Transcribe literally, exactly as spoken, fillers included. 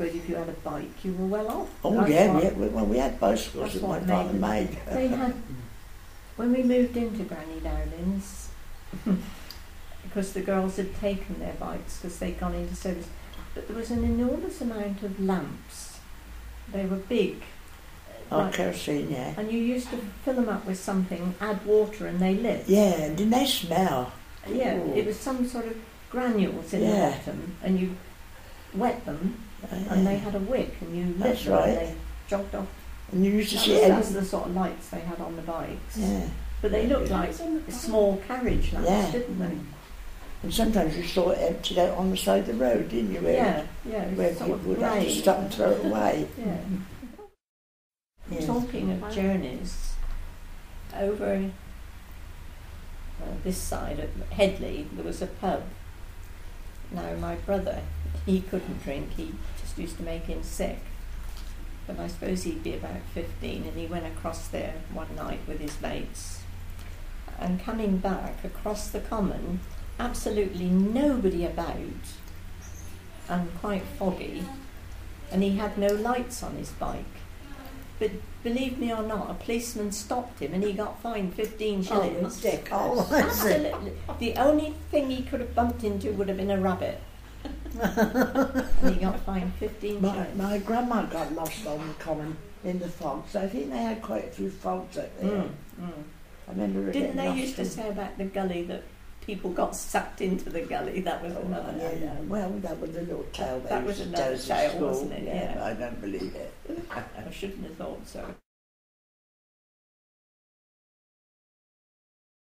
suppose if you had a bike, you were well off. Oh That's yeah, what, yeah. We, well, we had bicycles that's that my what father made made. They had, when we moved into Granny Dowlins, because the girls had taken their bikes because they'd gone into service, but there was an enormous amount of lamps. They were big. Oh, like, kerosene, yeah. and you used to fill them up with something, add water, and they lit. Yeah, and didn't they smell? Yeah, Ooh. it was some sort of granules in Yeah. the bottom, and you wet them, Oh, yeah. and they had a wick, and you lit That's them, right. and they jogged off. And you used to That see was, it. that's the sort of lights they had on the bikes. Yeah. But they looked like small carriage lamps, Yeah. didn't they? And sometimes you saw it emptied out on the side of the road, didn't you? Where, Yeah, yeah. It where was sort people of would have to grey. stop and throw it away. Yeah. Yeah. Talking of journeys, over uh, this side at Headley there was a pub. Now my brother, he couldn't drink, he just used to make him sick. But I suppose he'd be about fifteen, and he went across there one night with his mates. And coming back across the common, absolutely nobody about, and quite foggy, and he had no lights on his bike. But believe me or not, a policeman stopped him and he got fined fifteen shillings. Oh, dick. Oh, that's it. Absolutely. The only thing he could have bumped into would have been a rabbit. And he got fined fifteen My, shillings. my grandma got lost on the common in the fogs. I think they had quite a few fogs out there. Mm, mm. I remember her Didn't getting they lost used to in- say about the gully that people got sucked into the gully? That was Oh, another. yeah, yeah. Well, that was a little tale. they That was used to another tell us at tale, school. wasn't it? Yeah. I don't believe it. I shouldn't have thought so.